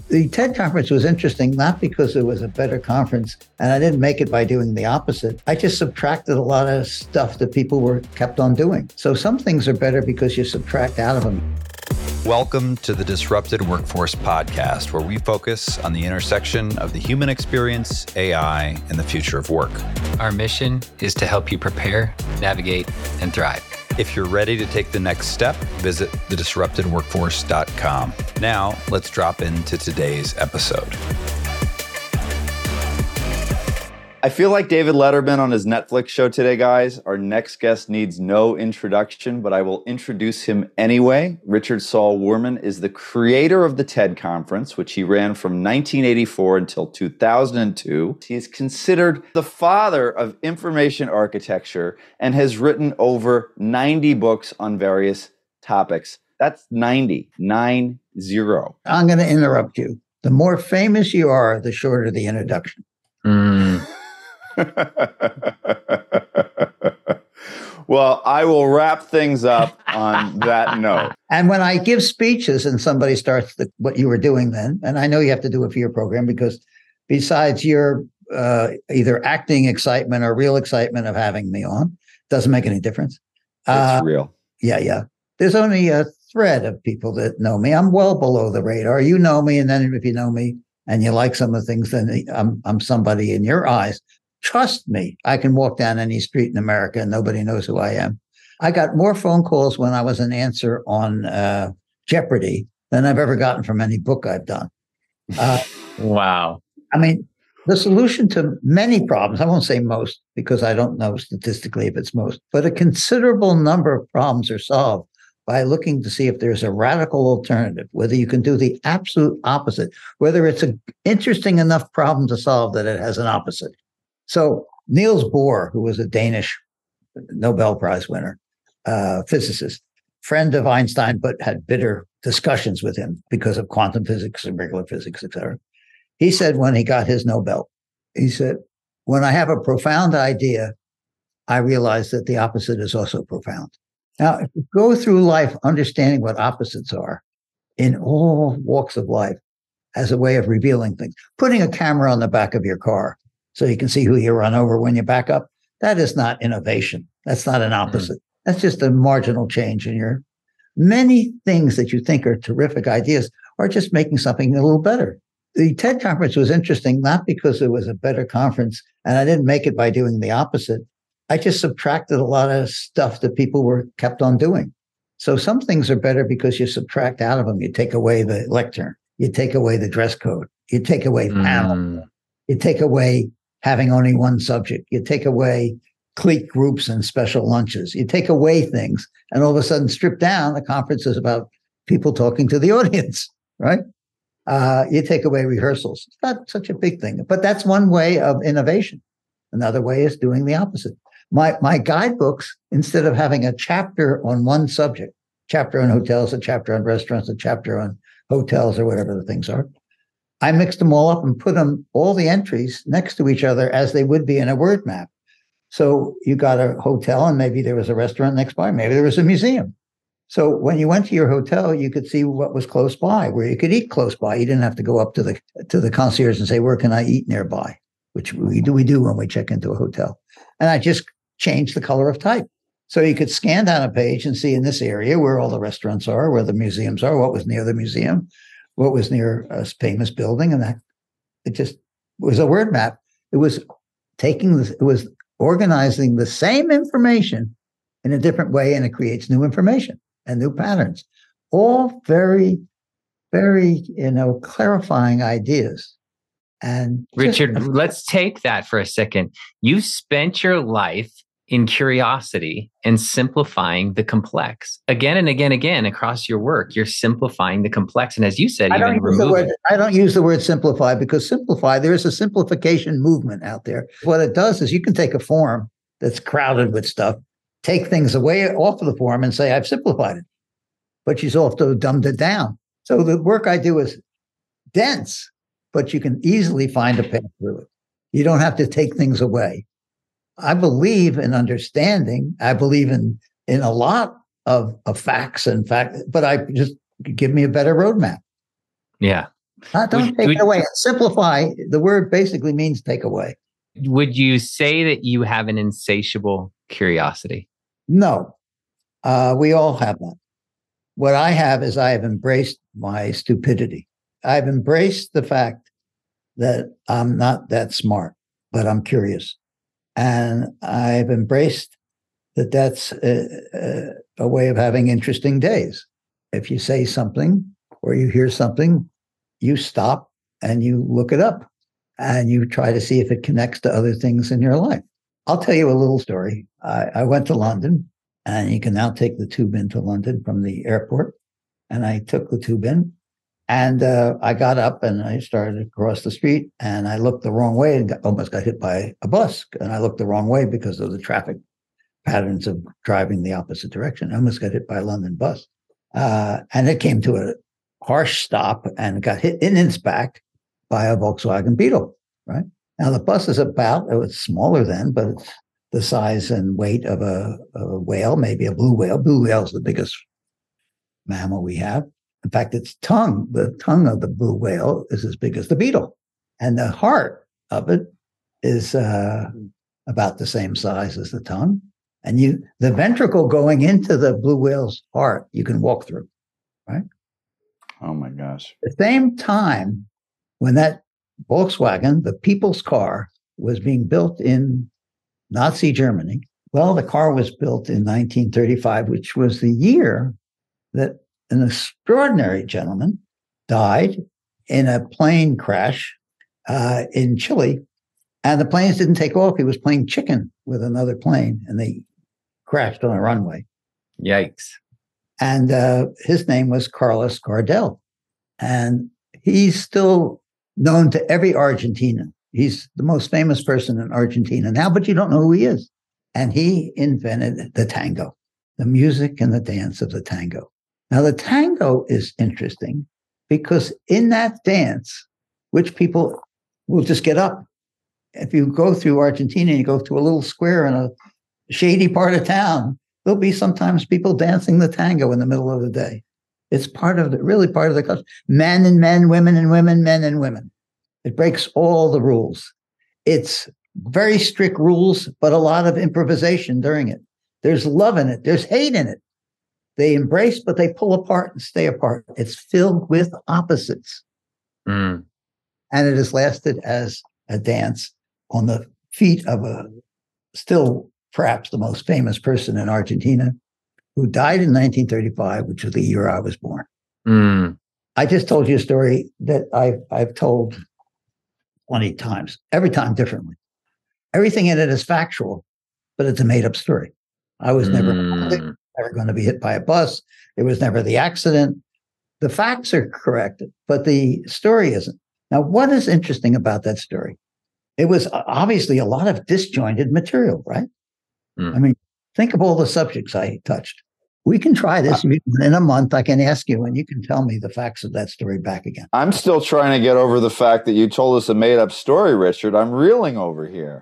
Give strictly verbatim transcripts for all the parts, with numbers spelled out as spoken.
The TED conference was interesting, not because it was a better conference, and I didn't make it by doing the opposite. I just subtracted a lot of stuff that people were kept on doing. So some things are better because you subtract out of them. Welcome to the Disrupted Workforce Podcast, where we focus on the intersection of the human experience, A I, and the future of work. Our mission is to help you prepare, navigate, and thrive. If you're ready to take the next step, visit the disrupted workforce dot com. Now, let's drop into today's episode. I feel like David Letterman on his Netflix show today, guys. Our next guest needs no introduction, but I will introduce him anyway. Richard Saul Wurman is the creator of the TED Conference, which he ran from nineteen eighty-four until two thousand two. He is considered the father of information architecture and has written over ninety books on various topics. That's ninety, nine zero. I'm going to interrupt you. The more famous you are, the shorter the introduction. Mm. Well, I will wrap things up on that note. And when I give speeches and somebody starts the, what you were doing then, and I know you have to do it for your program because besides your uh, either acting excitement or real excitement of having me on, doesn't make any difference. It's uh, real. Yeah, yeah. There's only a thread of people that know me. I'm well below the radar. You know me, and then if you know me and you like some of the things, then I'm I'm somebody in your eyes. Trust me, I can walk down any street in America and nobody knows who I am. I got more phone calls when I was an answer on uh, Jeopardy than I've ever gotten from any book I've done. Uh, wow. I mean, the solution to many problems, I won't say most because I don't know statistically if it's most, but a considerable number of problems are solved by looking to see if there's a radical alternative, whether you can do the absolute opposite, whether it's an interesting enough problem to solve that it has an opposite. So Niels Bohr, who was a Danish Nobel Prize winner, uh, physicist, friend of Einstein, but had bitter discussions with him because of quantum physics and regular physics, et cetera. He said when he got his Nobel, he said, when I have a profound idea, I realize that the opposite is also profound. Now, if you go through life understanding what opposites are in all walks of life as a way of revealing things, putting a camera on the back of your car so you can see who you run over when you back up, that is not innovation. That's not an opposite. Mm-hmm. That's just a marginal change in your many things that you think are terrific ideas are just making something a little better. The TED conference was interesting, not because it was a better conference, and I didn't make it by doing the opposite. I just subtracted a lot of stuff that people were kept on doing. So some things are better because you subtract out of them. You take away the lectern. You take away the dress code. You take away panel. Mm. You take away having only one subject. You take away clique groups and special lunches. You take away things, and all of a sudden, stripped down, the conference is about people talking to the audience, right? Uh, you take away rehearsals. It's not such a big thing, but that's one way of innovation. Another way is doing the opposite. My my guidebooks, instead of having a chapter on one subject, chapter on hotels, a chapter on restaurants, a chapter on hotels, or whatever the things are, I mixed them all up and put them, all the entries next to each other as they would be in a word map. So you got a hotel and maybe there was a restaurant next by, maybe there was a museum. So when you went to your hotel, you could see what was close by, where you could eat close by. You didn't have to go up to the to the concierge and say, where can I eat nearby? Which we do, we do when we check into a hotel. And I just changed the color of type. So you could scan down a page and see in this area where all the restaurants are, where the museums are, what was near the museum, what was near a famous building, and that it just was a word map. It was taking this, it was organizing the same information in a different way, and it creates new information and new patterns. All very, very, you know, clarifying ideas. And Richard, just, let's take that for a second. You spent your life in curiosity and simplifying the complex again and again, again across your work. You're simplifying the complex. And as you said, I even don't use remove the word, it. I don't use the word simplify because simplify, there is a simplification movement out there. What it does is you can take a form that's crowded with stuff, take things away off of the form and say, I've simplified it. But she's also dumbed it down. So the work I do is dense, but you can easily find a path through it. You don't have to take things away. I believe in understanding. I believe in in a lot of, of facts and fact, but I just give me a better roadmap. Yeah. Not don't Would- take would- it away. Simplify. The word basically means take away. Would you say that you have an insatiable curiosity? No, uh, we all have that. What I have is I have embraced my stupidity. I've embraced the fact that I'm not that smart, but I'm curious. And I've embraced that that's a, a, a way of having interesting days. If you say something or you hear something, you stop and you look it up and you try to see if it connects to other things in your life. I'll tell you a little story. I, I went to London, and you can now take the tube into London from the airport. And I took the tube in, and uh, I got up and I started across the street, and I looked the wrong way and got, almost got hit by a bus. And I looked the wrong way because of the traffic patterns of driving the opposite direction. I almost got hit by a London bus. Uh, and it came to a harsh stop and got hit in its back by a Volkswagen Beetle, right? Now, the bus is about, it was smaller then, but it's the size and weight of a, a whale, maybe a blue whale. Blue whale is the biggest mammal we have. In fact, its tongue, the tongue of the blue whale is as big as the beetle. And the heart of it is uh, about the same size as the tongue. And you, the ventricle going into the blue whale's heart, you can walk through, right? Oh my gosh. At the same time, when that Volkswagen, the people's car, was being built in Nazi Germany, well, the car was built in nineteen thirty-five, which was the year that an extraordinary gentleman died in a plane crash uh, in Chile. And the planes didn't take off. He was playing chicken with another plane, and they crashed on a runway. Yikes. And uh, his name was Carlos Gardel. And he's still known to every Argentinian. He's the most famous person in Argentina now, but you don't know who he is. And he invented the tango, the music and the dance of the tango. Now, the tango is interesting because in that dance, which people will just get up. If you go through Argentina, you go through a little square in a shady part of town, there'll be sometimes people dancing the tango in the middle of the day. It's part of the, really part of the culture. Men and men, women and women, men and women. It breaks all the rules. It's very strict rules, but a lot of improvisation during it. There's love in it. There's hate in it. They embrace, but they pull apart and stay apart. It's filled with opposites. Mm. And it has lasted as a dance on the feet of a still perhaps the most famous person in Argentina, who died in nineteen thirty-five, which was the year I was born. Mm. I just told you a story that I've, I've told twenty times, every time differently. Everything in it is factual, but it's a made-up story. I was never, Mm. never going to be hit by a bus. There was never the accident. The facts are correct, but the story isn't. Now, what is interesting about that story? It was obviously a lot of disjointed material, right? Mm. I mean, think of all the subjects I touched. We can try this. In a month, I can ask you, and you can tell me the facts of that story back again. I'm still trying to get over the fact that you told us a made-up story, Richard. I'm reeling over here.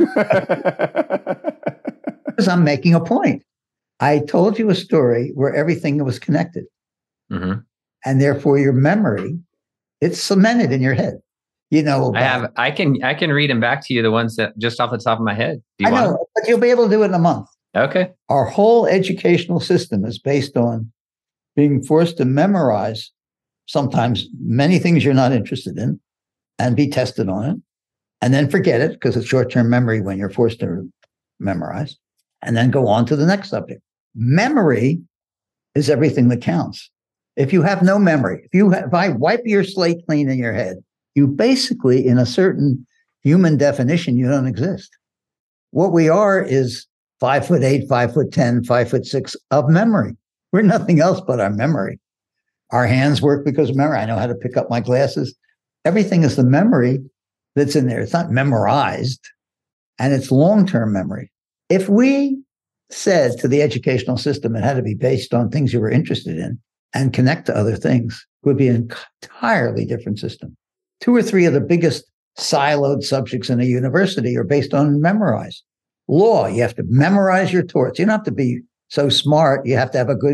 Because I'm making a point. I told you a story where everything was connected. Mm-hmm. And therefore, your memory, it's cemented in your head. You know, I have. I can. I can read them back to you. The ones that just off the top of my head. Do you I want know, but you'll be able to do it in a month. them? Okay. Our whole educational system is based on being forced to memorize sometimes many things you're not interested in and be tested on it, and then forget it because it's short-term memory when you're forced to memorize, and then go on to the next subject. Memory is everything that counts. If you have no memory, if you have, if I wipe your slate clean in your head, you basically, in a certain human definition, you don't exist. What we are is five foot eight, five foot ten, five foot six of memory. We're nothing else but our memory. Our hands work because of memory. I know how to pick up my glasses. Everything is the memory that's in there. It's not memorized, and it's long-term memory. If we said to the educational system it had to be based on things you were interested in and connect to other things, it would be an entirely different system. Two or three of the biggest siloed subjects in a university are based on memorize. Law, you have to memorize your torts. You don't have to be so smart. You have to have a good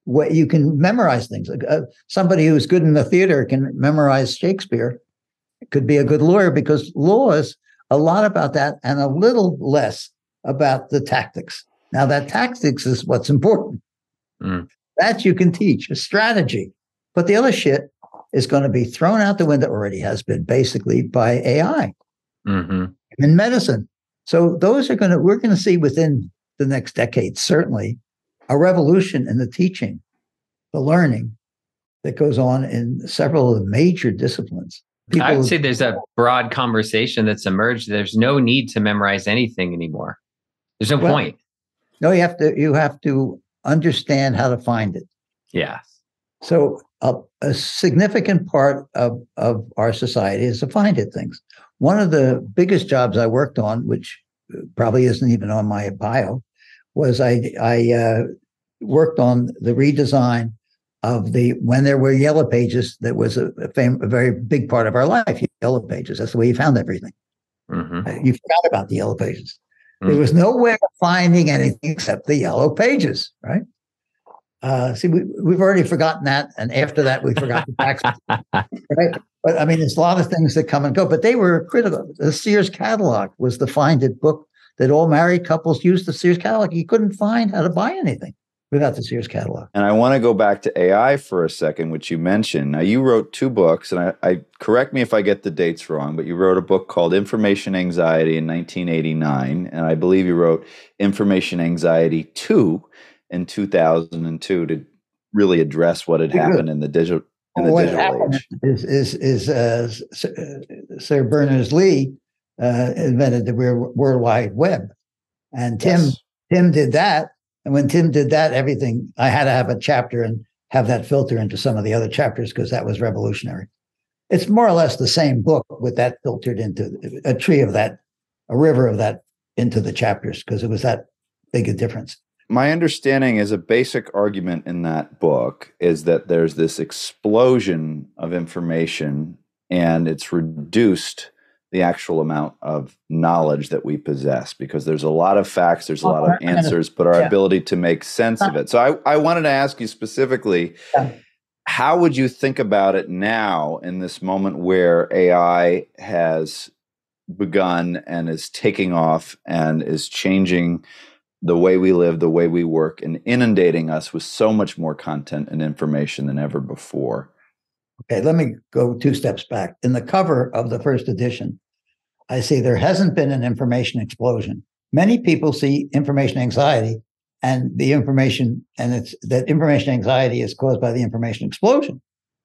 what you can memorize things. Uh, somebody who's good in the theater can memorize Shakespeare. It could be a good lawyer because law is a lot about that and a little less about the tactics. Now, that tactics is what's important. Mm. That you can teach, a strategy. But the other shit is going to be thrown out the window, already has been, basically, by A I mm-hmm. in medicine. So those are going to, we're going to see within the next decade, certainly, a revolution in the teaching, the learning that goes on in several of the major disciplines. People, I would say there's a broad conversation that's emerged. There's no need to memorize anything anymore. There's no well, point. No, you have to, you have to understand how to find it. Yeah. So a, a significant part of, of our society is to find it things. One of the biggest jobs I worked on, which probably isn't even on my bio, was I, I uh, worked on the redesign of the, when there were yellow pages, that was a, a, fam- a very big part of our life, yellow pages. That's the way you found everything. Mm-hmm. Uh, you forgot about the yellow pages. Mm-hmm. There was no way of finding anything except the yellow pages, right? Uh, see, we, we've already forgotten that. And after that, we forgot the taxes, right? But I mean, there's a lot of things that come and go, but they were critical. The Sears catalog was the find it book that all married couples used. The Sears catalog. You couldn't find how to buy anything without the Sears catalog. And I want to go back to A I for a second, which you mentioned. Now, you wrote two books, and I, I correct me if I get the dates wrong, but you wrote a book called Information Anxiety in nineteen eighty-nine, and I believe you wrote Information Anxiety two in two thousand two to really address what had happened in the digital in the what digital age. Is is is uh, Sir Berners-Lee uh, invented the World Wide Web, and Tim yes. Tim did that. And when Tim did that, everything, I had to have a chapter and have that filter into some of the other chapters because that was revolutionary. It's more or less the same book with that filtered into a tree of that, a river of that into the chapters because it was that big a difference. My understanding is a basic argument in that book is that there's this explosion of information and it's reduced the actual amount of knowledge that we possess because there's a lot of facts, there's a lot of answers, but our yeah. ability to make sense of it. So I, I wanted to ask you specifically, yeah. how would you think about it now in this moment where A I has begun and is taking off and is changing the way we live, the way we work, and inundating us with so much more content and information than ever before? Okay, let me go two steps back. In the cover of the first edition, I see there hasn't been an information explosion. Many people see information anxiety and the information, and it's that information anxiety is caused by the information explosion.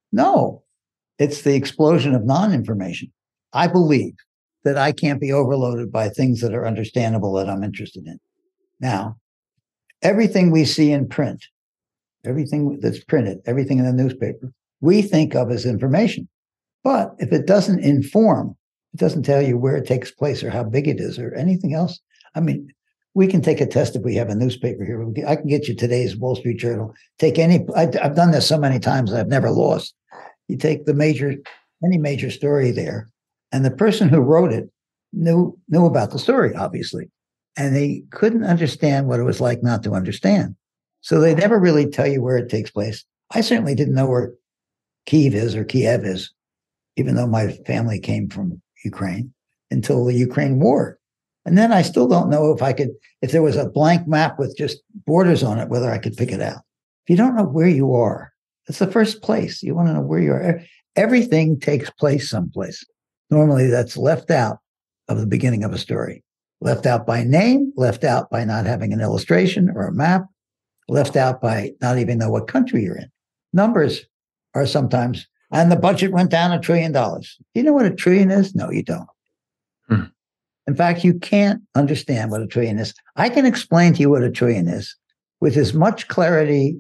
No, it's the explosion of non-information. I believe that I can't be overloaded by things that are understandable that I'm interested in. Now, everything we see in print, everything that's printed, everything in the newspaper, we think of as information. But if it doesn't inform, it doesn't tell you where it takes place or how big it is or anything else. I mean, we can take a test if we have a newspaper here. I can get you today's Wall Street Journal. Take any, I've done this so many times, I've never lost. You take the major, any major story there, and the person who wrote it knew, knew about the story, obviously. And they couldn't understand what it was like not to understand. So they never really tell you where it takes place. I certainly didn't know where Kiev is or Kiev is, even though my family came from Ukraine, until the Ukraine war. And then I still don't know if I could, if there was a blank map with just borders on it, whether I could pick it out. If you don't know where you are, that's the first place. You want to know where you are. Everything takes place someplace. Normally that's left out of the beginning of a story. Left out by name, left out by not having an illustration or a map, left out by not even know what country you're in. Numbers are sometimes, and the budget went down a trillion dollars. Do you know what a trillion is? No, you don't. Hmm. In fact, you can't understand what a trillion is. I can explain to you what a trillion is with as much clarity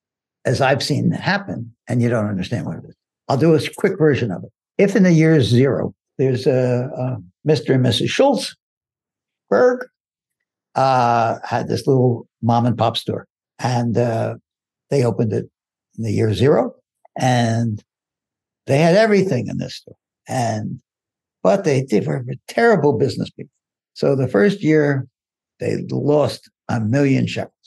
as I've seen happen, and you don't understand what it is. I'll do a quick version of it. If in the year zero, there's a, a Mister and Missus Schultz, Berg, uh, had this little mom and pop store, and uh, they opened it in the year zero, and they had everything in this store. And but they, they were terrible business people. So the first year, they lost a million shekels.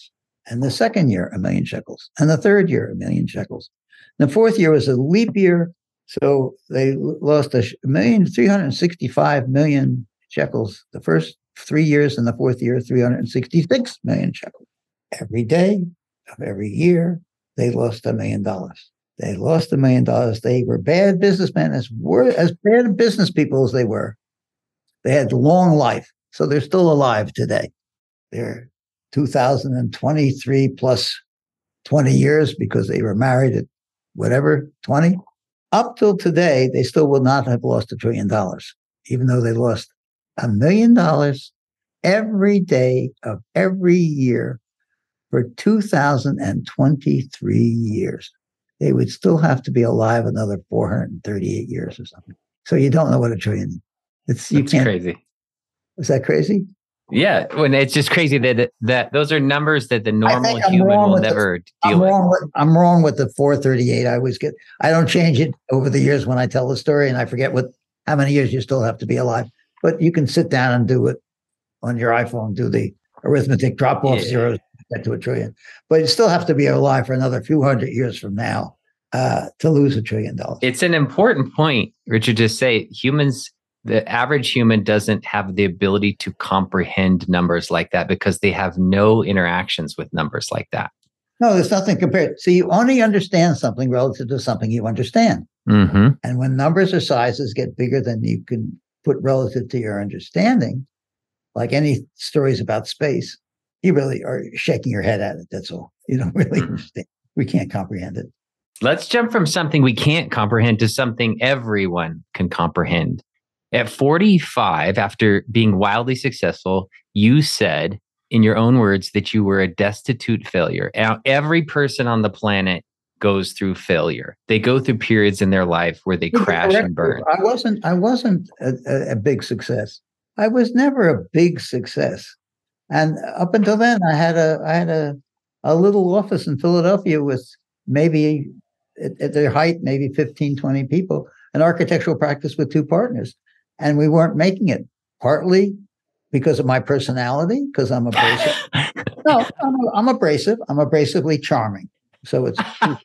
And the second year, a million shekels. And the third year, a million shekels. And the fourth year was a leap year. So they lost a million, three hundred sixty-five million shekels the first three years, and the fourth year, three hundred sixty-six million shekels. Every day of every year, they lost a million dollars. They lost a million dollars. They were bad businessmen, as were as bad business people as they were. They had long life, so they're still alive today. They're two thousand twenty-three plus twenty years because they were married at whatever, twenty. Up till today, they still will not have lost a trillion dollars, even though they lost a million dollars every day of every year for two thousand twenty-three years. They would still have to be alive another four hundred thirty-eight years or something. So you don't know what a trillion is. It's you That's can't. crazy. Is that crazy? Yeah, when it's just crazy that that those are numbers that the normal I'm human will with never the, deal I'm with. Wrong with. I'm wrong with the four thirty-eight. I always get. I don't change it over the years when I tell the story, and I forget what how many years you still have to be alive. But you can sit down and do it on your iPhone. Do the arithmetic, drop off Yeah. zeros, get to a trillion. But you still have to be alive for another few hundred years from now uh, to lose a trillion dollars. It's an important point, Richard, to say humans. The average human doesn't have the ability to comprehend numbers like that because they have no interactions with numbers like that. No, there's nothing compared. So you only understand something relative to something you understand. Mm-hmm. And when numbers or sizes get bigger than you can put relative to your understanding, like any stories about space, you really are shaking your head at it. That's all. You don't really Mm-hmm. understand. We can't comprehend it. Let's jump from something we can't comprehend to something everyone can comprehend. At forty-five, after being wildly successful, you said, in your own words, that you were a destitute failure. Now, every person on the planet goes through failure. They go through periods in their life where they crash and burn. I wasn't. I wasn't a, a, a big success. I was never a big success. And up until then, I had a I had a a little office in Philadelphia with maybe at, at their height, maybe fifteen, twenty people, an architectural practice with two partners. And we weren't making it, partly because of my personality, because I'm abrasive. no, I'm, I'm abrasive. I'm abrasively charming. So it's,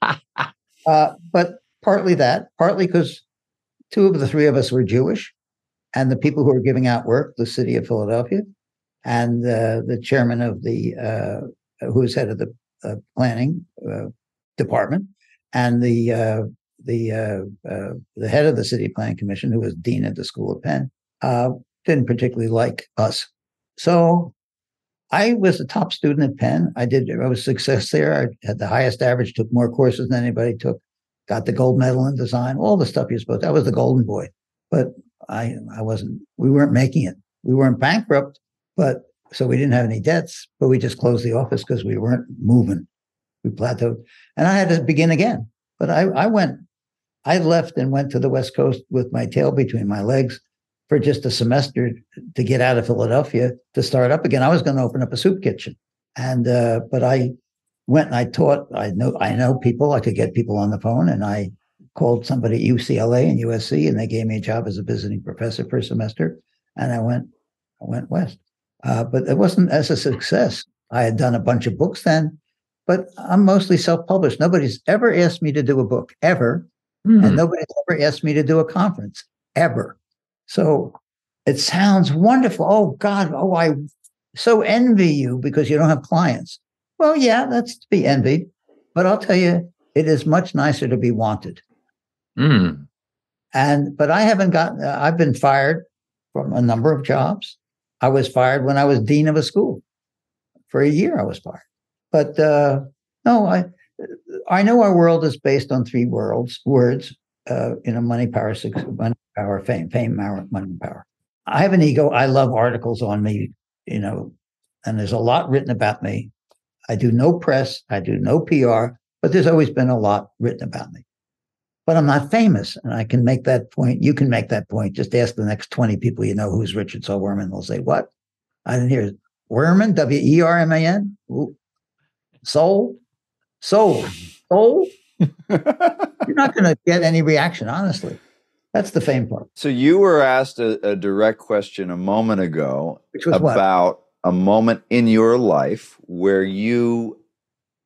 uh, but partly that, partly because two of the three of us were Jewish, and the people who were giving out work, the city of Philadelphia, and uh, the chairman of the, uh, who was head of the uh, planning uh, department, and the uh, the uh, uh, the head of the city planning commission, who was dean at the School of Penn, uh, didn't particularly like us. So I was a top student at Penn. I did. I was a success there. I had the highest average. Took more courses than anybody took. Got the gold medal in design. All the stuff you're supposed to. I was the golden boy. But I I wasn't. We weren't making it. We weren't bankrupt. But so we didn't have any debts. But we just closed the office because we weren't moving. We plateaued, and I had to begin again. But I I went. I left and went to the West Coast with my tail between my legs for just a semester to get out of Philadelphia to start up again. I was going to open up a soup kitchen, and uh, but I went and I taught. I know I know people. I could get people on the phone, and I called somebody at U C L A and U S C, and they gave me a job as a visiting professor for a semester. And I went, I went west. Uh, but it wasn't as a success. I had done a bunch of books then, but I'm mostly self-published. Nobody's ever asked me to do a book ever. Mm-hmm. And nobody's ever asked me to do a conference, ever. So it sounds wonderful. Oh, God. Oh, I so envy you because you don't have clients. Well, yeah, that's to be envied. But I'll tell you, it is much nicer to be wanted. Mm. And but I haven't gotten, uh, I've been fired from a number of jobs. I was fired when I was dean of a school. For a year, I was fired. But uh, no, I... I know our world is based on three worlds, words, uh, you know, money, power, six, money, power, fame, fame, power, money, power. I have an ego. I love articles on me, you know, and there's a lot written about me. I do no press. I do no P R, but there's always been a lot written about me. But I'm not famous, and I can make that point. You can make that point. Just ask the next twenty people you know who's Richard Saul Wurman. They'll say, what? I didn't hear it. Wurman, W E R M A N? Soul? Soul, soul. You're not going to get any reaction, honestly. That's the fame part. So you were asked a, a direct question a moment ago Which was about what? a moment in your life where you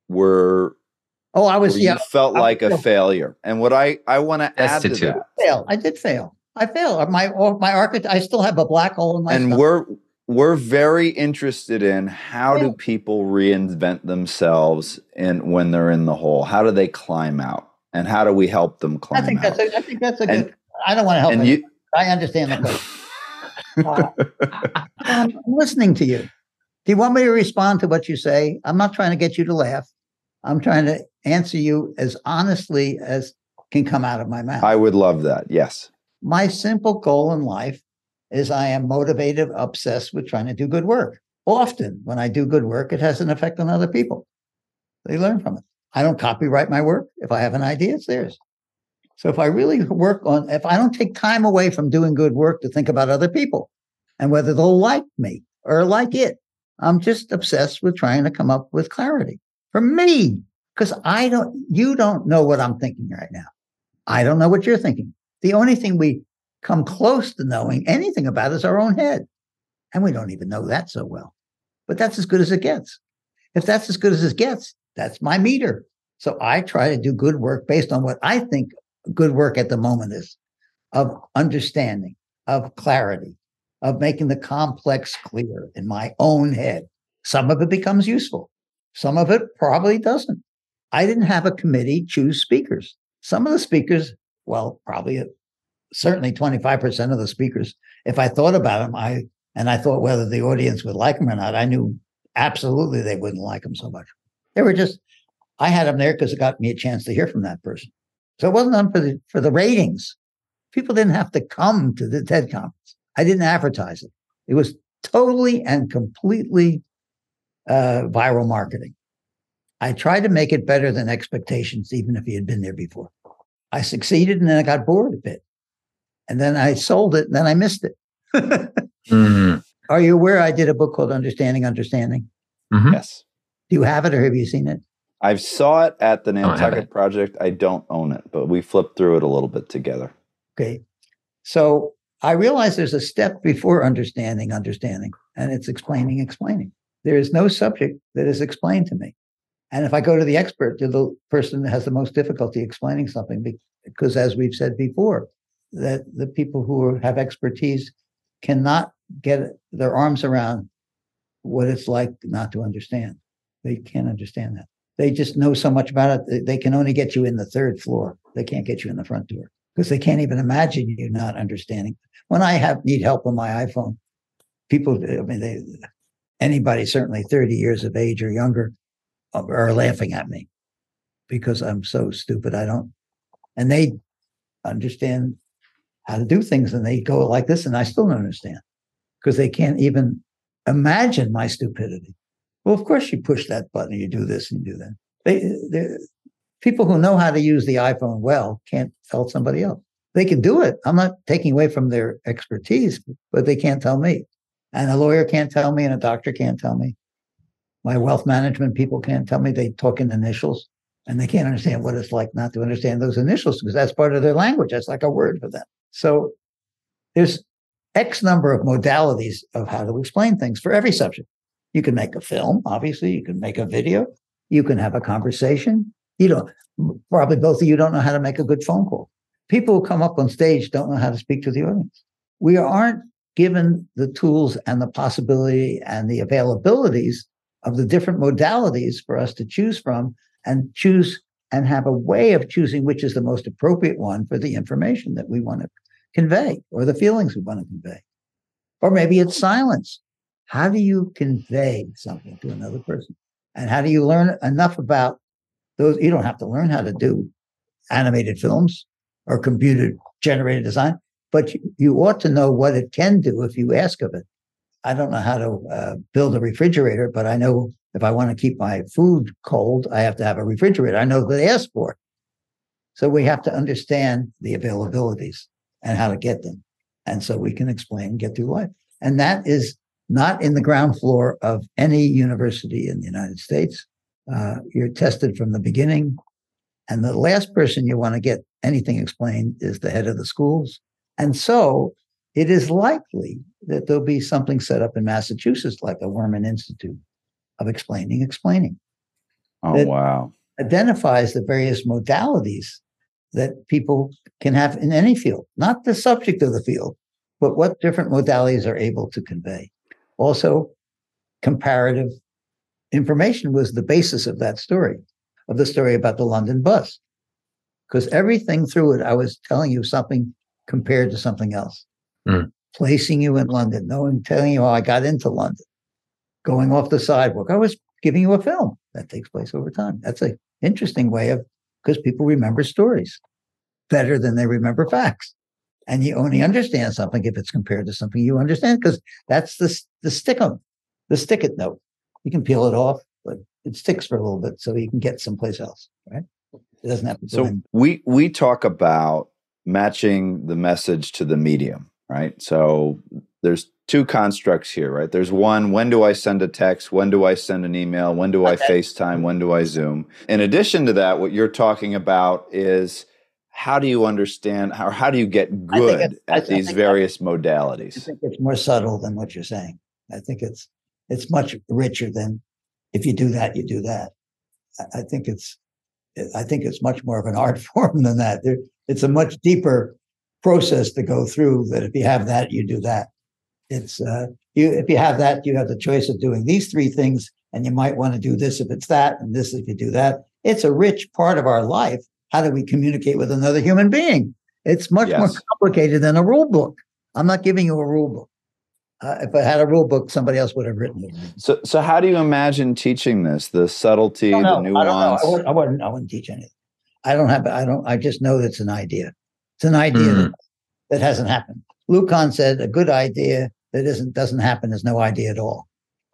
were Oh, I was, where yeah. you felt I like a failed. failure? And what I, I want to add to Destitute. that, fail. I did fail. I failed. My my architect. I still have a black hole in my. and stomach. we're we're very interested in how do Yeah. people reinvent themselves in when they're in the hole? How do they climb out? And how do we help them climb I think out? that's a, I think that's a And- good. I don't want to help. and anyone. you I understand the question. Uh, I'm listening to you. Do you want me to respond to what you say? I'm not trying to get you to laugh. I'm trying to answer you as honestly as can come out of my mouth. I would love that. Yes. My simple goal in life is I am motivated, obsessed with trying to do good work. Often when I do good work, it has an effect on other people. They learn from it. I don't copyright my work. If I have an idea, it's theirs. So if I really work on, if I don't take time away from doing good work to think about other people and whether they'll like me or like it, I'm just obsessed with trying to come up with clarity for me, because I don't, you don't know what I'm thinking right now. I don't know what you're thinking. The only thing we come close to knowing anything about is our own head. And we don't even know that so well. But that's as good as it gets. If that's as good as it gets, that's my meter. So I try to do good work based on what I think good work at the moment is, of understanding, of clarity, of making the complex clear in my own head. Some of it becomes useful. Some of it probably doesn't. I didn't have a committee choose speakers. Some of the speakers, well, probably certainly twenty-five percent of the speakers, if I thought about them, I and I thought whether the audience would like them or not, I knew absolutely they wouldn't like them so much. They were just, I had them there because it got me a chance to hear from that person. So it wasn't done for the for the ratings. People didn't have to come to the TED conference. I didn't advertise it. It was totally and completely uh, viral marketing. I tried to make it better than expectations, even if he had been there before. I succeeded, and then I got bored a bit. And then I sold it, and then I missed it. Mm-hmm. Are you aware I did a book called Understanding Understanding? Mm-hmm. Yes. Do you have it, or have you seen it? I saw it at the Don't have Nantucket it. Project. I don't own it, but we flipped through it a little bit together. Okay. So I realize there's a step before understanding understanding, and it's explaining explaining. There is no subject that is explained to me. And if I go to the expert, to the person that has the most difficulty explaining something, because as we've said before, that the people who have expertise cannot get their arms around what it's like not to understand. They can't understand that. They just know so much about it. They can only get you in the third floor. They can't get you in the front door because they can't even imagine you not understanding. When I have need help on my iPhone, people, I mean, they, anybody certainly thirty years of age or younger are laughing at me because I'm so stupid. I don't, and they understand how to do things, and they go like this, and I still don't understand because they can't even imagine my stupidity. Well, of course you push that button, you do this and you do that. They, people who know how to use the iPhone well can't tell somebody else. They can do it. I'm not taking away from their expertise, but they can't tell me. And a lawyer can't tell me, and a doctor can't tell me. My wealth management people can't tell me. They talk in initials, and they can't understand what it's like not to understand those initials because that's part of their language. That's like a word for them. So there's X number of modalities of how to explain things for every subject. You can make a film, obviously. You can make a video. You can have a conversation. You don't, probably both of you don't know how to make a good phone call. People who come up on stage don't know how to speak to the audience. We aren't given the tools and the possibility and the availabilities of the different modalities for us to choose from and choose and have a way of choosing which is the most appropriate one for the information that we want to convey or the feelings we want to convey. Or maybe it's silence. How do you convey something to another person? And how do you learn enough about those? You don't have to learn how to do animated films or computer generated design, but you, you ought to know what it can do if you ask of it. I don't know how to uh, build a refrigerator, but I know if I want to keep my food cold, I have to have a refrigerator. I know what to ask for. So we have to understand the availabilities and how to get them. And so we can explain and get through life. And that is not in the ground floor of any university in the United States. Uh, you're tested from the beginning. And the last person you want to get anything explained is the head of the schools. And so it is likely that there'll be something set up in Massachusetts like the Wurman Institute of Explaining Explaining. Oh, that wow. identifies the various modalities that people can have in any field, not the subject of the field, but what different modalities are able to convey. Also, comparative information was the basis of that story, of the story about the London bus. Because everything through it, I was telling you something compared to something else. Mm. Placing you in London, knowing, telling you how I got into London, going off the sidewalk. I was giving you a film that takes place over time. That's an interesting way of, because people remember stories better than they remember facts. And you only understand something if it's compared to something you understand, because that's the, the stick on, the stick it note. You can peel it off, but it sticks for a little bit so you can get someplace else, right? It doesn't have to. So we we talk about matching the message to the medium, right? So there's two constructs here, right? There's one, when do I send a text? When do I send an email? When do I okay. FaceTime? When do I Zoom? In addition to that, what you're talking about is how do you understand, or how do you get good at these various modalities? I think it's more subtle than what you're saying. I think it's it's much richer than if you do that, you do that. I think it's I think it's much more of an art form than that. There, it's a much deeper process to go through. That if you have that, you do that. It's uh, you. If you have that, you have the choice of doing these three things, and you might want to do this if it's that, and this if you do that. It's a rich part of our life. How do we communicate with another human being? It's much yes. more complicated than a rule book. I'm not giving you a rule book. Uh, if I had a rule book, somebody else would have written it. So, so how do you imagine teaching this? The subtlety, the nuance. I don't know. I wouldn't, I wouldn't. I wouldn't teach anything. I don't have. I don't. I just know that it's an idea. It's an idea mm. that, that hasn't happened. Lucan said a good idea that isn't doesn't happen is no idea at all.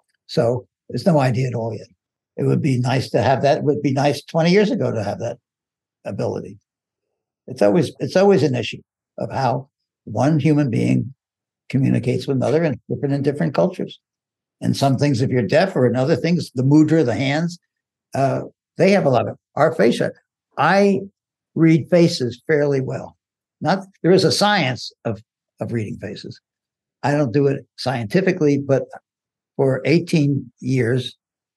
So there's no idea at all yet. It would be nice to have that. It would be nice twenty years ago to have that ability. It's always it's always an issue of how one human being communicates with another, and different in different cultures. And some things, if you're deaf, or in other things, the mudra, the hands, uh, they have a lot of our face. I read faces fairly well. Not there is a science of of reading faces. I don't do it scientifically, but for eighteen years,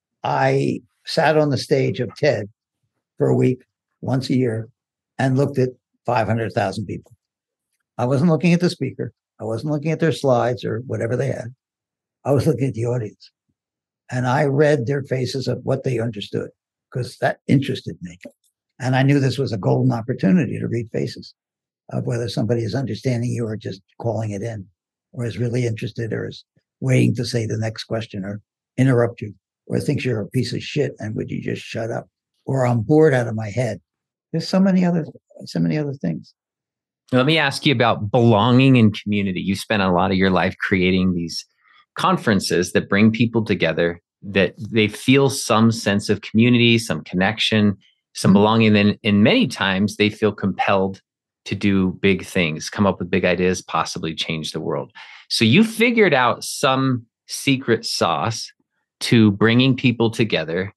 I sat on the stage of TED for a week, once a year, and looked at five hundred thousand people. I wasn't looking at the speaker. I wasn't looking at their slides or whatever they had. I was looking at the audience. And I read their faces of what they understood, because that interested me. And I knew this was a golden opportunity to read faces of whether somebody is understanding you or just calling it in, or is really interested, or is waiting to say the next question, or interrupt you, or thinks you're a piece of shit and would you just shut up, or I'm bored out of my head. There's so many other, so many other things. Let me ask you about belonging and community. You spent a lot of your life creating these conferences that bring people together, that they feel some sense of community, some connection, some mm-hmm. belonging. Then, and many times they feel compelled to do big things, come up with big ideas, possibly change the world. So you figured out some secret sauce to bringing people together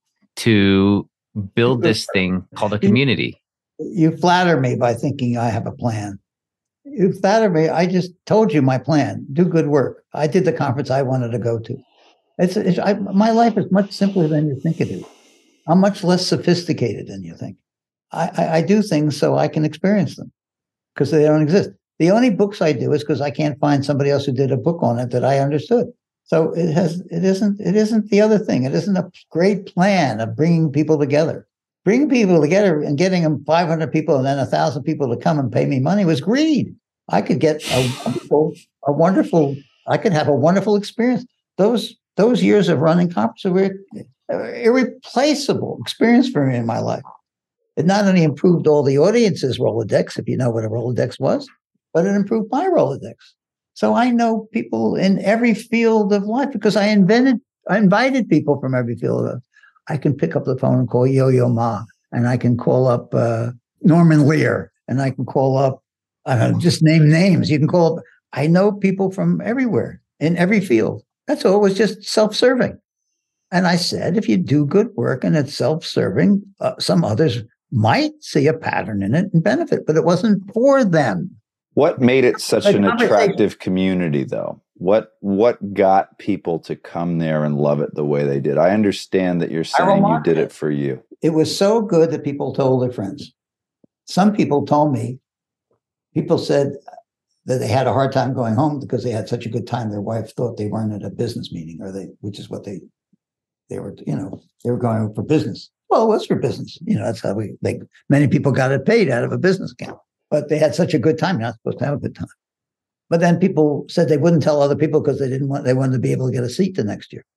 to build this thing called a community. You flatter me by thinking I have a plan. You flatter me. I just told you my plan. Do good work. I did the conference I wanted to go to. It's, it's I, my life is much simpler than you think it is. I'm much less sophisticated than you think. I, I, I do things so I can experience them, because they don't exist. The only books I do is because I can't find somebody else who did a book on it that I understood. So it has. It isn't. It isn't the other thing. It isn't a great plan of bringing people together. Bringing people together and getting them five hundred people and then one thousand people to come and pay me money was greed. I could get a wonderful, a wonderful, I could have a wonderful experience. Those those years of running conferences were an irreplaceable experience for me in my life. It not only improved all the audience's Rolodex, if you know what a Rolodex was, but it improved my Rolodex. So I know people in every field of life because I invented, I invited people from every field of life. I can pick up the phone and call Yo-Yo Ma, and I can call up uh, Norman Lear, and I can call up, I don't know, just name names. You can call up, I know people from everywhere in every field. That's all. It was just self-serving. And I said, if you do good work and it's self-serving, uh, some others might see a pattern in it and benefit, but it wasn't for them. What made it such an attractive community, though? What what got people to come there and love it the way they did? I understand that you're saying you did it for you. It was so good that people told their friends. Some people told me, people said that they had a hard time going home because they had such a good time. Their wife thought they weren't at a business meeting, or they, which is what they, they were, you know, they were going for business. Well, it was for business. You know, that's how we, they, many people got it paid out of a business account, but they had such a good time. You're not supposed to have a good time. But then people said they wouldn't tell other people because they didn't want, they wanted to be able to get a seat the next year.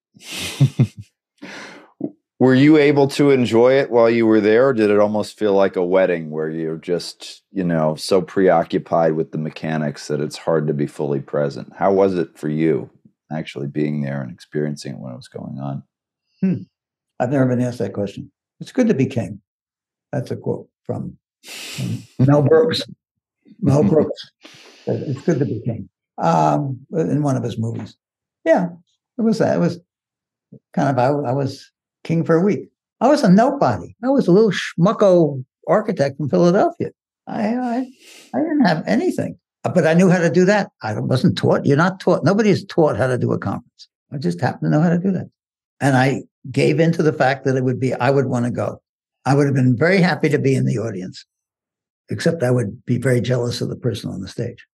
Were you able to enjoy it while you were there, or did it almost feel like a wedding where you're just, you know, so preoccupied with the mechanics that it's hard to be fully present? How was it for you actually being there and experiencing it when it was going on? Hmm. I've never been asked that question. It's good to be king. That's a quote from, from Mel Brooks. Mel Brooks. It's good to be king. Um, in one of his movies. Yeah, it was that. It was kind of, I, I was king for a week. I was a nobody. I was a little schmucko architect from Philadelphia. I, I, I didn't have anything, but I knew how to do that. I wasn't taught. You're not taught. Nobody is taught how to do a conference. I just happened to know how to do that. And I gave into the fact that it would be, I would want to go. I would have been very happy to be in the audience, except I would be very jealous of the person on the stage.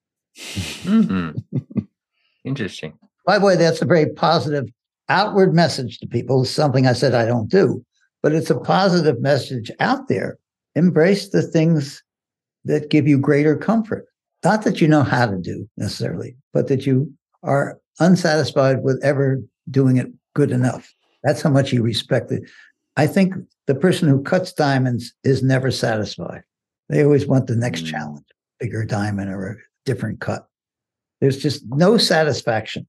Mm-hmm. Interesting. By the way, that's a very positive outward message to people. It's something I said I don't do, but it's a positive message out there. Embrace the things that give you greater comfort. Not that you know how to do necessarily, but that you are unsatisfied with ever doing it good enough. That's how much you respect it. I think the person who cuts diamonds is never satisfied. They always want the next challenge, bigger diamond or a different cut. There's just no satisfaction.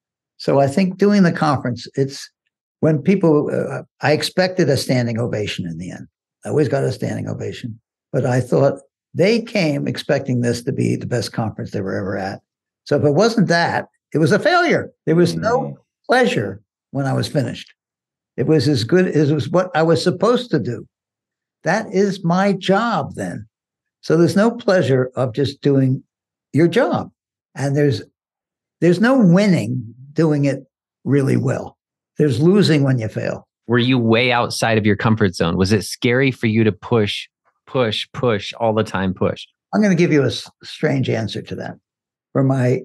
So I think doing the conference, it's when people, uh, I expected a standing ovation in the end. I always got a standing ovation, but I thought they came expecting this to be the best conference they were ever at. So if it wasn't that, it was a failure. There was no pleasure when I was finished. It was as good as it was what I was supposed to do. That is my job then. So there's no pleasure of just doing your job. And there's there's no winning doing it really well. There's losing when you fail. Were you way outside of your comfort zone? Was it scary for you to push, push, push all the time, push? I'm going to give you a s- strange answer to that. For my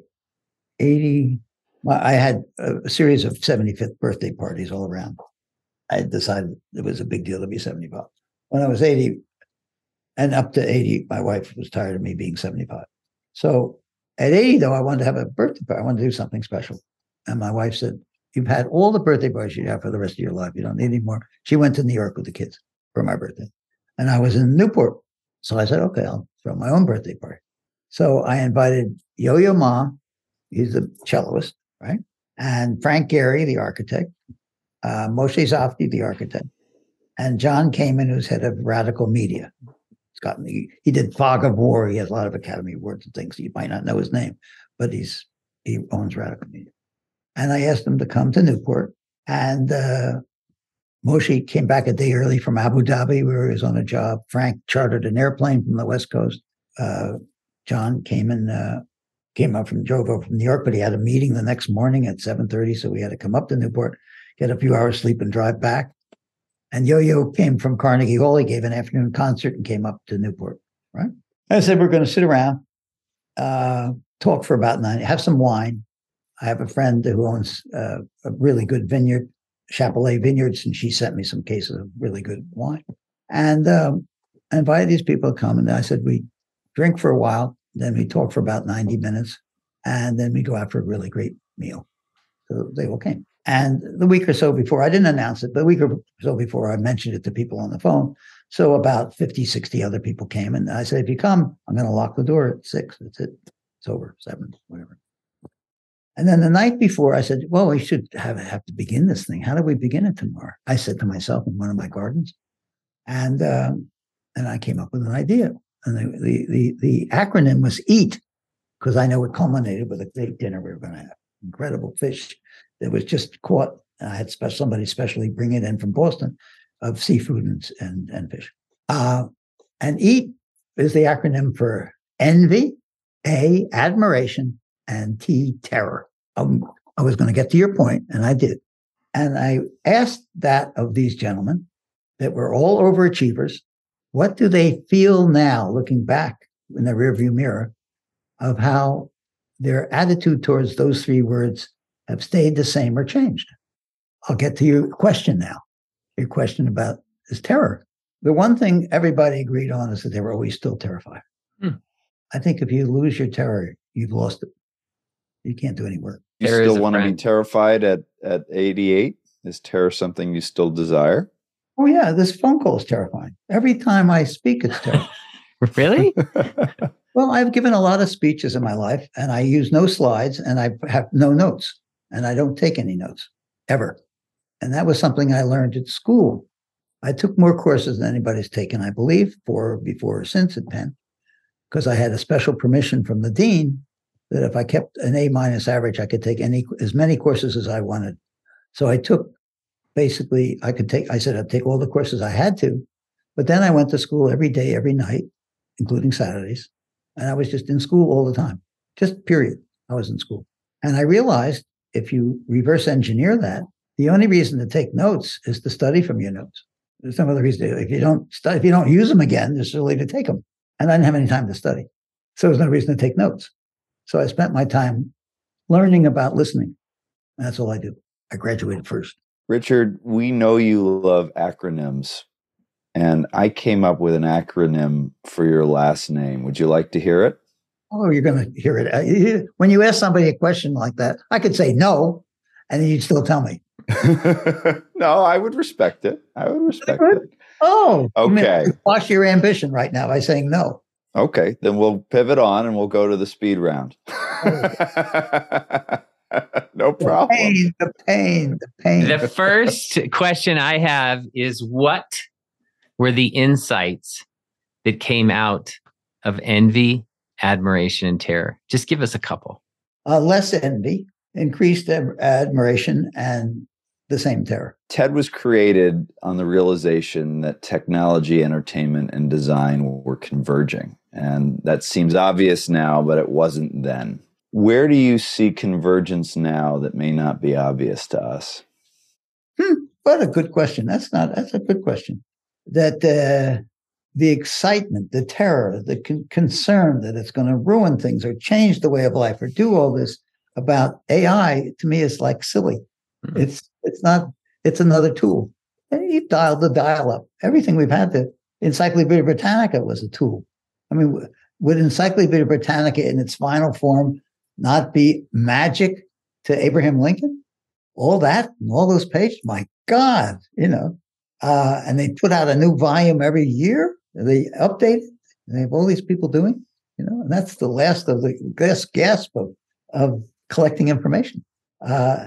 eighty, my, I had a series of seventy-fifth birthday parties all around. I decided it was a big deal to be seventy-five. When I was eighty and up to eighty, my wife was tired of me being seventy-five. So at eighty, though, I wanted to have a birthday party. I wanted to do something special. And my wife said, you've had all the birthday parties you have for the rest of your life. You don't need any more. She went to New York with the kids for my birthday. And I was in Newport. So I said, okay, I'll throw my own birthday party. So I invited Yo-Yo Ma, he's the celloist, right? And Frank Gehry, the architect, uh, Moshe Zafti, the architect, and John Kamen, who's head of Radical Media. He's gotten the, he did Fog of War. He has a lot of Academy Awards and things. You might not know his name, but he's he owns Radical Media. And I asked him to come to Newport. And uh, Moshe came back a day early from Abu Dhabi, where he was on a job. Frank chartered an airplane from the West Coast. Uh, John came and uh, came up from drove over from New York, but he had a meeting the next morning at seven thirty, so we had to come up to Newport, get a few hours sleep, and drive back. And Yo-Yo came from Carnegie Hall. He gave an afternoon concert and came up to Newport. Right? I said we're going to sit around, uh, talk for about nine, have some wine. I have a friend who owns uh, a really good vineyard, Chapelet Vineyards, and she sent me some cases of really good wine. And um, I invited these people to come, and I said we drink for a while, then we talk for about ninety minutes, and then we go out for a really great meal. So they all came. And the week or so before, I didn't announce it, but a week or so before, I mentioned it to people on the phone. So about fifty, sixty other people came, and I said, if you come, I'm going to lock the door at six. That's it. It's over, seven, whatever. And then the night before, I said, well, we should have, have to begin this thing. How do we begin it tomorrow? I said to myself in one of my gardens. And um, and I came up with an idea. And the, the, the, the acronym was EAT, because I know it culminated with a great dinner we were going to have. Incredible fish that was just caught. And I had special, somebody specially bring it in from Boston of seafood and, and, and fish. Uh, and EAT is the acronym for envy, A, admiration, and T, terror. um, I was going to get to your point, and I did. And I asked that of these gentlemen that were all overachievers, what do they feel now, looking back in the rearview mirror, of how their attitude towards those three words have stayed the same or changed? I'll get to your question now. Your question about is terror. The one thing everybody agreed on is that they were always still terrified. Hmm. I think if you lose your terror, you've lost it. You can't do any work. You Terror still is a want to be friend. terrified at, at eighty-eight? Is terror something you still desire? Oh, yeah, this phone call is terrifying. Every time I speak, it's terrifying. Really? Well, I've given a lot of speeches in my life, and I use no slides, and I have no notes, and I don't take any notes, ever. And that was something I learned at school. I took more courses than anybody's taken, I believe, for before or since at Penn, because I had a special permission from the dean that if I kept an A minus average, I could take any as many courses as I wanted. So I took basically, I could take, I said I'd take all the courses I had to, but then I went to school every day, every night, including Saturdays. And I was just in school all the time, just period. I was in school. And I realized if you reverse engineer that, the only reason to take notes is to study from your notes. There's some other reason. If you don't study, if you don't use them again, there's really to take them. And I didn't have any time to study. So there's no reason to take notes. So I spent my time learning about listening. And that's all I do. I graduated first. Richard, we know you love acronyms, and I came up with an acronym for your last name. Would you like to hear it? Oh, you're going to hear it. When you ask somebody a question like that, I could say no, and then you'd still tell me. No, I would respect it. I would respect it. Oh, okay. Wash your ambition right now by saying no. Okay, then we'll pivot on and we'll go to the speed round. No problem. The pain, the pain, the pain. The first question I have is, what were the insights that came out of envy, admiration, and terror? Just give us a couple. Uh, less envy, increased ad- admiration, and the same terror. TED was created on the realization that technology, entertainment, and design were converging. And that seems obvious now, but it wasn't then. Where do you see convergence now that may not be obvious to us? Hmm, what a good question. That's not, that's a good question. That uh, the excitement, the terror, the con- concern that it's going to ruin things or change the way of life or do all this about A I, to me, is like silly. Mm-hmm. It's it's not, it's another tool. And you dial the dial up. Everything we've had, the Encyclopedia Britannica was a tool. I mean, would Encyclopedia Britannica in its final form not be magic to Abraham Lincoln? All that and all those pages, my God, you know. Uh, and they put out a new volume every year. They update it. And they have all these people doing, you know, and that's the last of the last gasp of, of collecting information. Uh,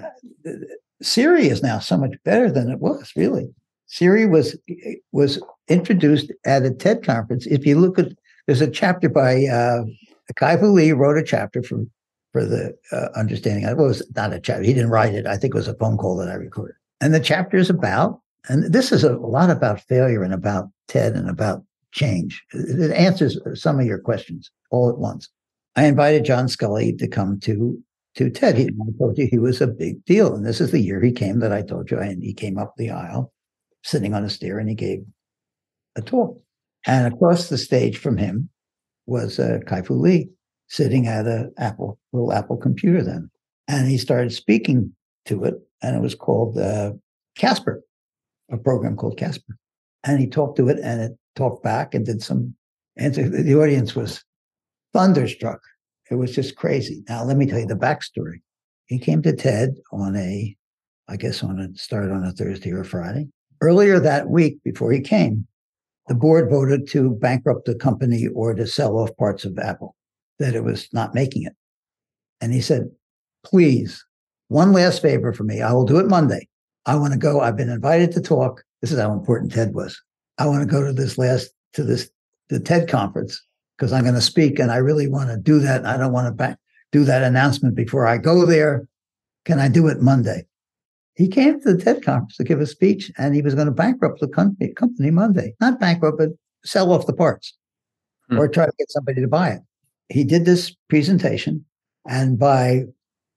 Siri is now so much better than it was, really. Siri was was introduced at a TED conference. If you look at, there's a chapter by uh, Kai-Fu Lee wrote a chapter for for the uh, understanding. It was not a chapter. He didn't write it. I think it was a phone call that I recorded. And the chapter is about, and this is a lot about failure and about TED and about change. It answers some of your questions all at once. I invited John Scully to come to to TED. He, I told you he was a big deal. And this is the year he came that I told you. And he came up the aisle, sitting on a stair, and he gave a talk. And across the stage from him was uh, Kai-Fu Lee, sitting at a Apple, little Apple computer then. And he started speaking to it, and it was called uh, Casper, a program called Casper. And he talked to it, and it talked back and did some answer. The audience was thunderstruck. It was just crazy. Now, let me tell you the backstory. He came to TED on a, I guess on a, started on a Thursday or Friday. Earlier that week, before he came, the board voted to bankrupt the company or to sell off parts of Apple, that it was not making it. And he said, please, one last favor for me. I will do it Monday. I want to go. I've been invited to talk. This is how important TED was. I want to go to this last, to this, the TED conference, because I'm going to speak and I really want to do that. And I don't want to back, do that announcement before I go there. Can I do it Monday? He came to the TED conference to give a speech, and he was going to bankrupt the company, company Monday. Not bankrupt, but sell off the parts hmm. or try to get somebody to buy it. He did this presentation, and by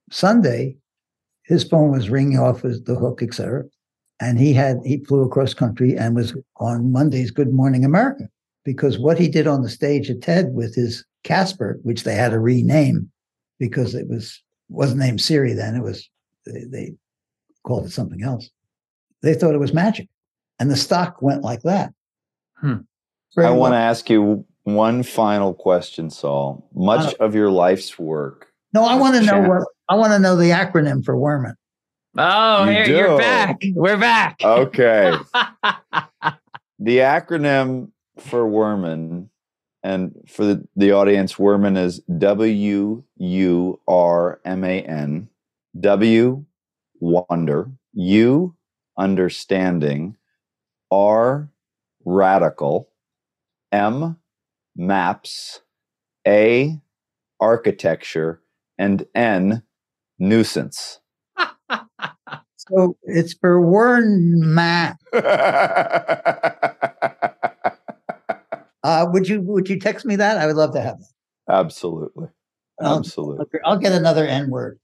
Sunday, his phone was ringing off as the hook, et cetera. And he had he flew across country and was on Monday's Good Morning America, because what he did on the stage at TED with his Casper, which they had to rename because it was wasn't named Siri then, it was they, they called it something else. They thought it was magic, and the stock went like that. Hmm. I want to ask you one final question, Saul. Much of your life's work. No, I want to know what I want to know the acronym for Wurman. Oh, You here do. you're back. We're back. Okay. The acronym for Wurman, and for the, the audience, Wurman is W U R M A N. W, wonder. U, understanding. R, radical. M, maps. A, architecture. And N, nuisance. So it's for Wurman. Uh, would you would you text me that? I would love to have that. Absolutely. I'll, Absolutely. I'll get another N word.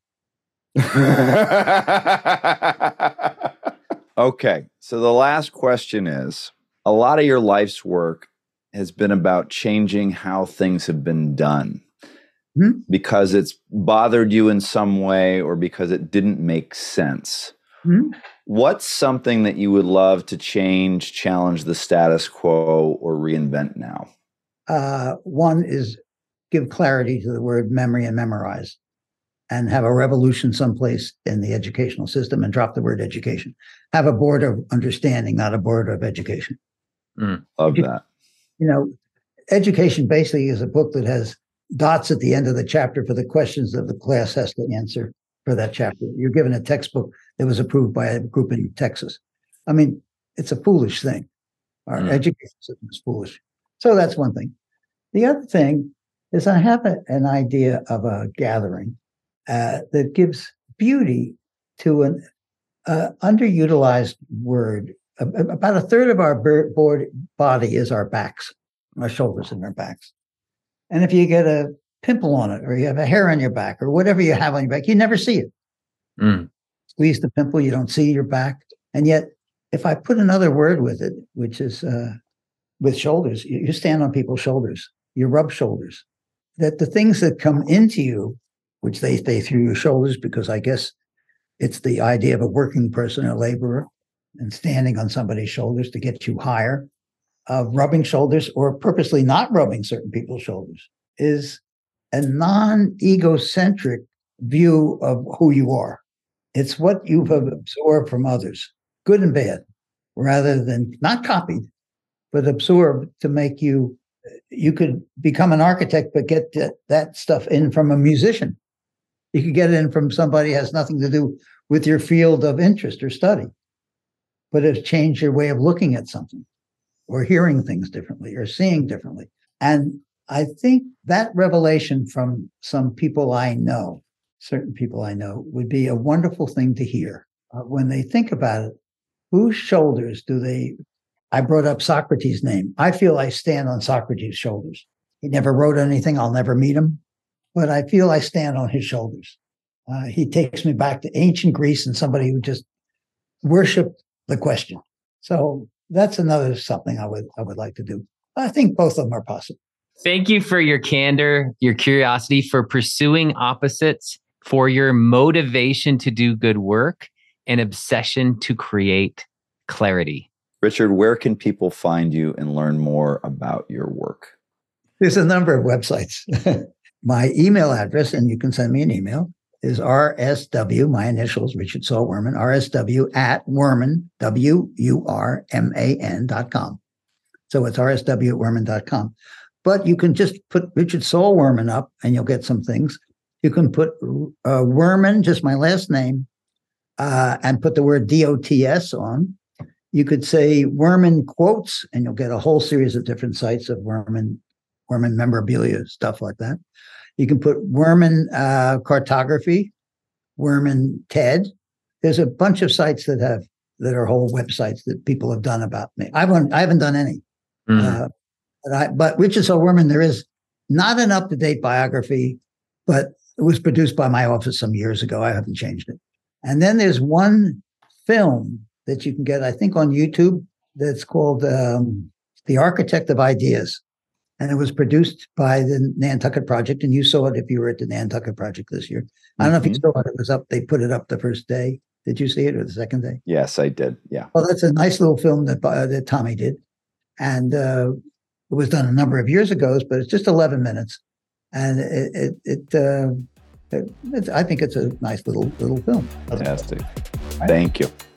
Okay. So the last question is, a lot of your life's work has been about changing how things have been done. Hmm? Because it's bothered you in some way or because it didn't make sense. Hmm? What's something that you would love to change, challenge the status quo, or reinvent now? Uh, one is give clarity to the word memory and memorize, and have a revolution someplace in the educational system and drop the word education. Have a board of understanding, not a board of education. Mm, love that. You know, education basically is a book that has dots at the end of the chapter for the questions that the class has to answer for that chapter. You're given a textbook that was approved by a group in Texas. I mean, it's a foolish thing. Our mm. education system is foolish. So that's one thing. The other thing is I have a, an idea of a gathering uh, that gives beauty to an uh, underutilized word. Uh, about a third of our board body is our backs, our shoulders and our backs. And if you get a pimple on it, or you have a hair on your back, or whatever you have on your back, you never see it. Mm. Squeeze the pimple, you don't see your back. And yet, if I put another word with it, which is uh, with shoulders, you, you stand on people's shoulders, you rub shoulders, that the things that come into you, which they stay through your shoulders, because I guess it's the idea of a working person, a laborer, and standing on somebody's shoulders to get you higher, of rubbing shoulders or purposely not rubbing certain people's shoulders, is a non-egocentric view of who you are. It's what you've absorbed from others, good and bad, rather than not copied, but absorbed to make you, you could become an architect, but get that, that stuff in from a musician. You could get it in from somebody who has nothing to do with your field of interest or study, but it's changed your way of looking at something, or hearing things differently, or seeing differently. And I think that revelation from some people I know, certain people I know, would be a wonderful thing to hear. Uh, when they think about it, whose shoulders do they, I brought up Socrates' name. I feel I stand on Socrates' shoulders. He never wrote anything. I'll never meet him, but I feel I stand on his shoulders. Uh, he takes me back to ancient Greece and somebody who just worshiped the question. So that's another something I would I would like to do. I think both of them are possible. Thank you for your candor, your curiosity, for pursuing opposites, for your motivation to do good work, and obsession to create clarity. Richard, where can people find you and learn more about your work? There's a number of websites. My email address, and you can send me an email, is R S W, my initials, Richard Saul Wurman, R S W at Wurman, W U R M A N dot com. So it's R S W at Wurman dot com. But you can just put Richard Saul Wurman up and you'll get some things. You can put uh, Wurman, just my last name, uh, and put the word D O T S on. You could say Wurman Quotes, and you'll get a whole series of different sites of Wurman, Wurman memorabilia, stuff like that. You can put Wurman uh, Cartography, Wurman TED. There's a bunch of sites that have that are whole websites that people have done about me. I haven't I haven't done any. Mm. Uh, but, I, but Richard Saul Wurman, there is not an up-to-date biography, but It was produced by my office some years ago. I haven't changed it. And then there's one film that you can get, I think, on YouTube that's called um, The Architect of Ideas. And it was produced by the Nantucket Project. And you saw it if you were at the Nantucket Project this year. I don't know if you saw it. It was up. They put it up the first day. Did you see it, or the second day? Yes, I did. Yeah. Well, that's a nice little film that uh, that Tommy did. And uh, it was done a number of years ago, but it's just eleven minutes. And it, it, it, uh, it it's, I think it's a nice little, little film. Fantastic. Thank you.